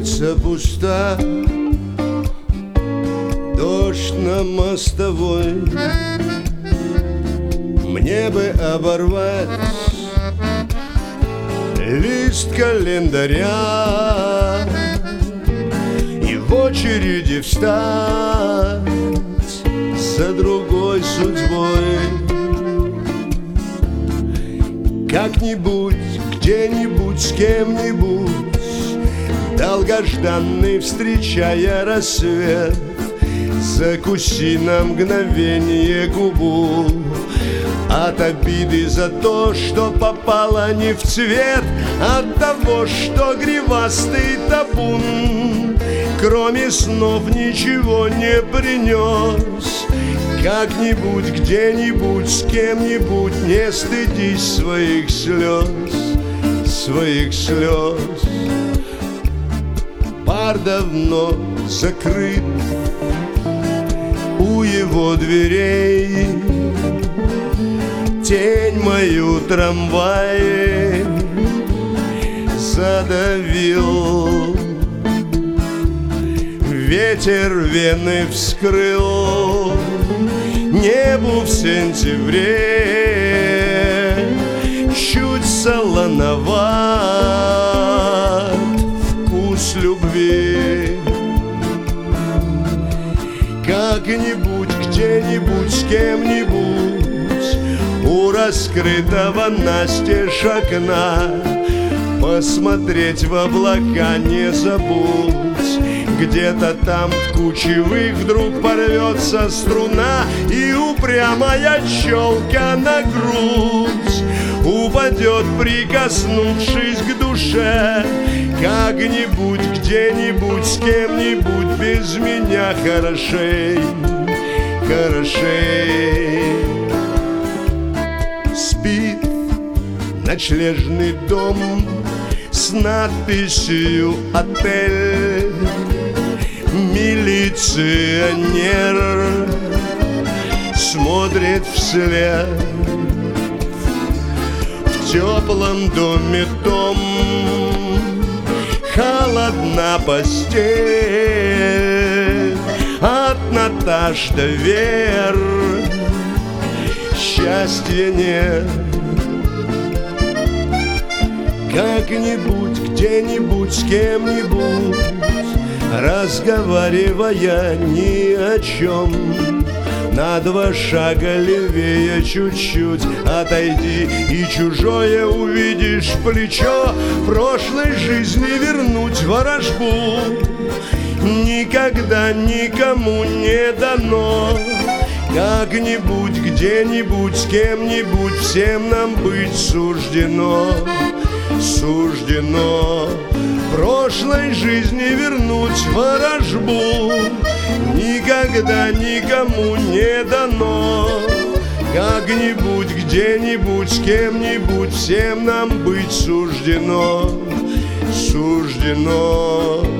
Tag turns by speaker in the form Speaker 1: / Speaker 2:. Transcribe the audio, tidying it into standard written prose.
Speaker 1: Улица пуста, дождь на мостовой. Мне бы оборвать лист календаря и в очереди встать за другой судьбой. Как-нибудь, где-нибудь, с кем-нибудь, долгожданный, встречая рассвет, закуси на мгновение губу от обиды за то, что попало не в цвет, от того, что гривастый табун кроме снов ничего не принес. Как-нибудь, где-нибудь, с кем-нибудь, не стыдись своих слез, своих слез. Бар давно закрыт у его дверей, тень мою трамвай задавил, ветер вены вскрыл. Небу в сентябре чуть солоноват вкус любви. Как-нибудь, где-нибудь, с кем-нибудь у раскрытого настежь окна посмотреть в облака не забудь. Где-то там в кучевых вдруг порвется струна, и упрямая челка на грудь упадет, прикоснувшись к душе. Как-нибудь, где-нибудь, с кем-нибудь без меня хорошей, хорошей. Спит ночлежный дом с надписью «Отель». Милиционер смотрит вслед. В теплом доме том холодна постель. От Наташ до Вер счастья нет. Как-нибудь, где-нибудь, с кем-нибудь, разговаривая ни о чем, на два шага левее чуть-чуть отойди, и чужое увидишь плечо. Прошлой жизни вернуть ворожбу никогда никому не дано. Как-нибудь, где-нибудь, с кем-нибудь, всем нам быть суждено, суждено. Прошлой жизни вернуть ворожбу никогда никому не дано. Как-нибудь, где-нибудь, с кем-нибудь, всем нам быть суждено, суждено.